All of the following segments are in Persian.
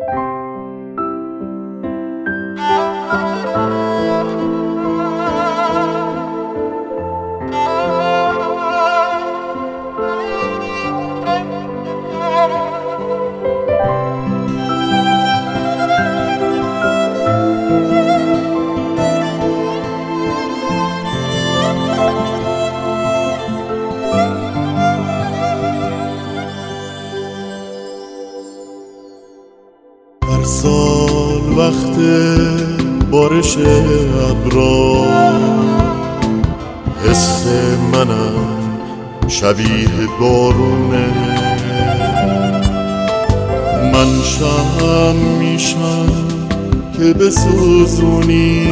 هر سال وقت بارش ابرا حس منم شبیه بارونه، من شم میشم که بسوزونی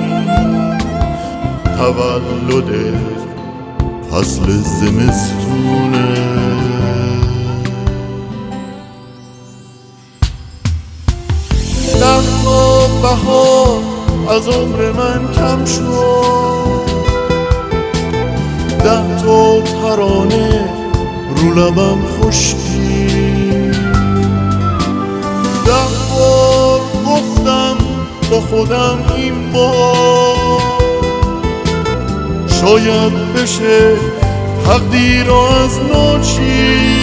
تولد فصل زمستونه. ده تا بهار از عمر من کم شد، 10 تا ترانه رو لبم خشکی، 10 بار گفتم با خودم این بار شاید بشه تقدیر رو از نو چید.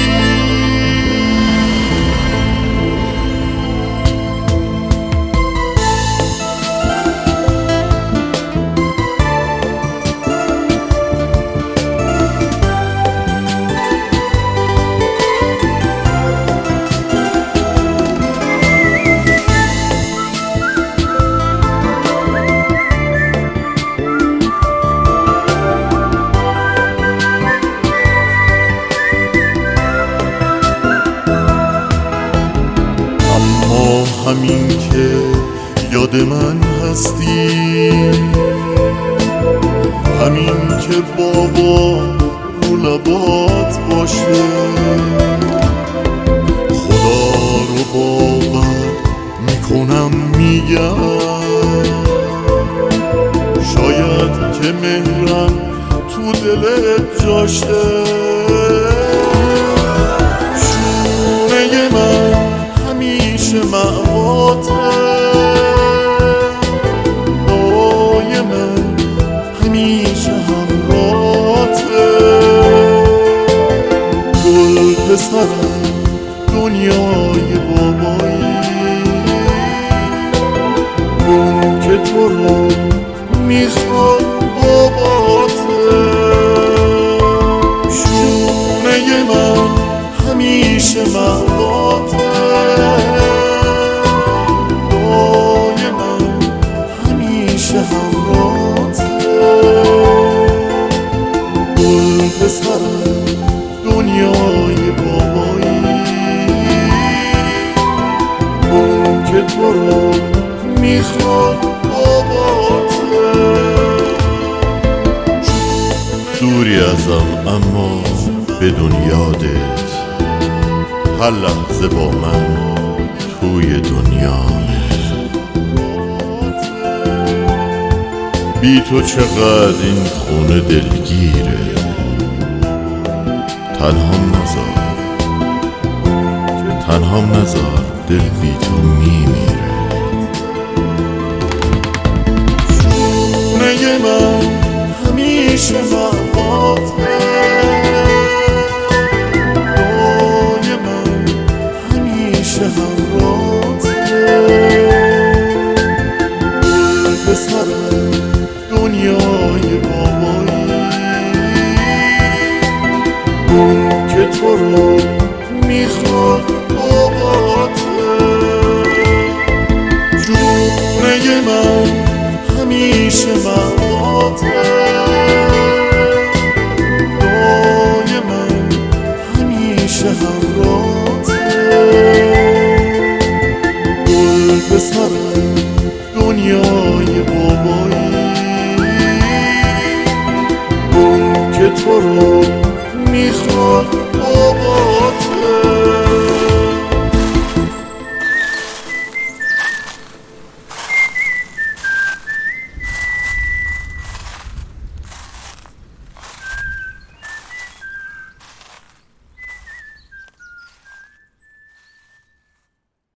همین که یاد من هستی، همین که بابا رو لبات باشه، خدا رو باور میکنم میگم شاید که مهرم تو دلت جاشه. شونه من همیشه معواته، دعای من همیشه همراته، گل پسرم دنیای بابایی، اون که تو رو میخواد باباته. شونه من همیشه معواته، دعای من همیشه همراته، گل پسرم دنیای بابایی، اون که تو رو میخواد باباته. دوری ازم اما بدون یادت، هر لحظه با من توی دنیامه. بی تو چقدر این خونه دلگیره، تنهام نذار دل بی تو میمیره. شونه من همیشه معواته، دعای من همیشه همراه